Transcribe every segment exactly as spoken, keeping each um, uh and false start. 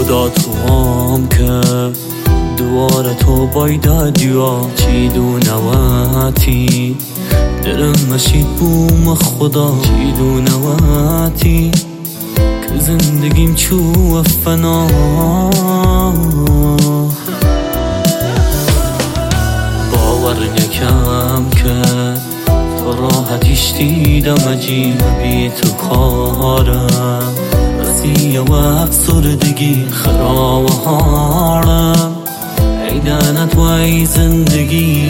خدا تو هم که دواره تو باید دیا چی دونواتی درم مشید بوم خدا چی دونواتی که زندگیم چو فنا باور نکم که تو راحتیش دیدم عجیب بی تو کارم رسی و افسردگی خراب حالم ای لعنت و ای زندگی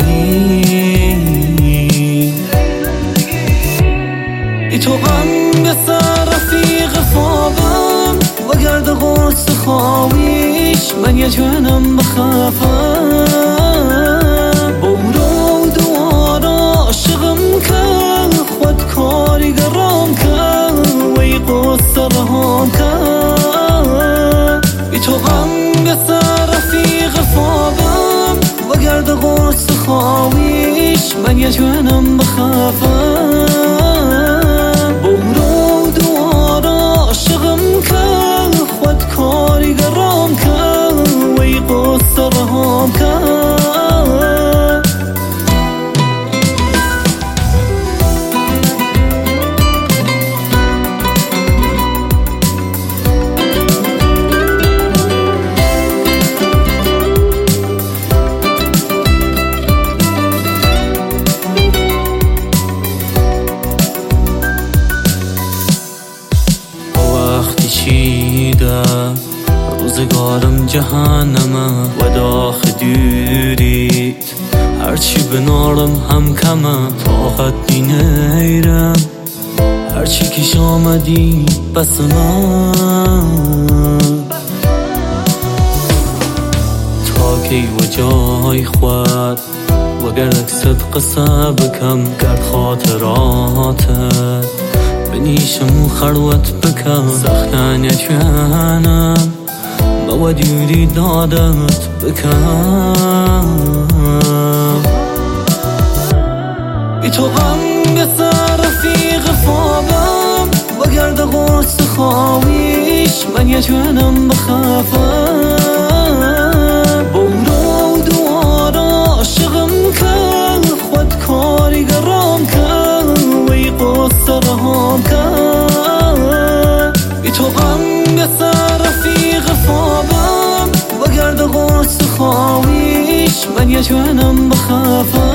ای تو غم سر رفیق خوابم و گرد غرص خوابیش من یه جانم بخافم با او رو دوارا عاشقم که خود کاری گرام که و ای قصه رهام که ای تو غم سر رفیق خوابم و گرد غرص خوابیش من یه جانم بخافم با او رو دوارا عاشقم که خود کاری گرام که و ای قصه رهام که چیده روزگارم جهنمه و داخ دوریت هرچی بنارم هم کمه طاقت بی نیرم هرچی کش آمدی بس من تا کی و جای خود و گردک صدق سبکم گرد خاطراتت بنیشم و خلوت بکم سختن یکانم با دیوری دادت بکم ای تو غم سر رفیق خوابم و گرد غرص خوابیش من یه جانم بخافم با او رو دوارا عاشقم که خود کاری گرام که و ای قصه رهام که ای تو غم سر رفیق خوابم و گرد غرص خوابیش من یه جانم بخافم